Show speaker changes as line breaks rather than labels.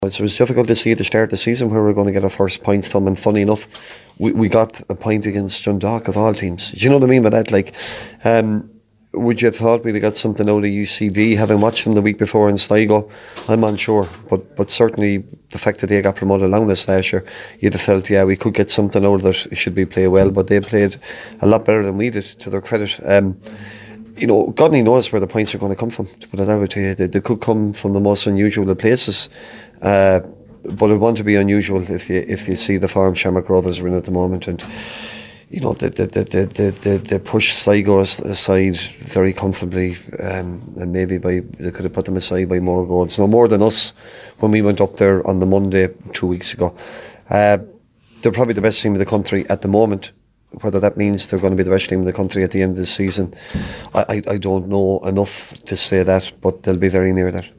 It was difficult to see at the start of the season where we were going to get our first points from, and funny enough, we got a point against Dundalk of all teams. Do you know what I mean by that? Like, would you have thought we'd have got something out of UCD, having watched them the week before in Sligo? I'm unsure, but certainly the fact that they got promoted along us last year, you'd have felt, yeah, we could get something out of it should we play well, but they played a lot better than we did, to their credit. You know, God only knows where the points are going to come from, to put it that way to you. They could come from the most unusual of places, but it want to be unusual if you see the form Shamrock Rovers are in at the moment, and you know they push Sligo aside very comfortably, and maybe they could have put them aside by more goals, no more than us when we went up there on the Monday 2 weeks ago. They're probably the best team in the country at the moment. Whether that means they're going to be the best team in the country at the end of the season, I don't know enough to say that, but they'll be very near that.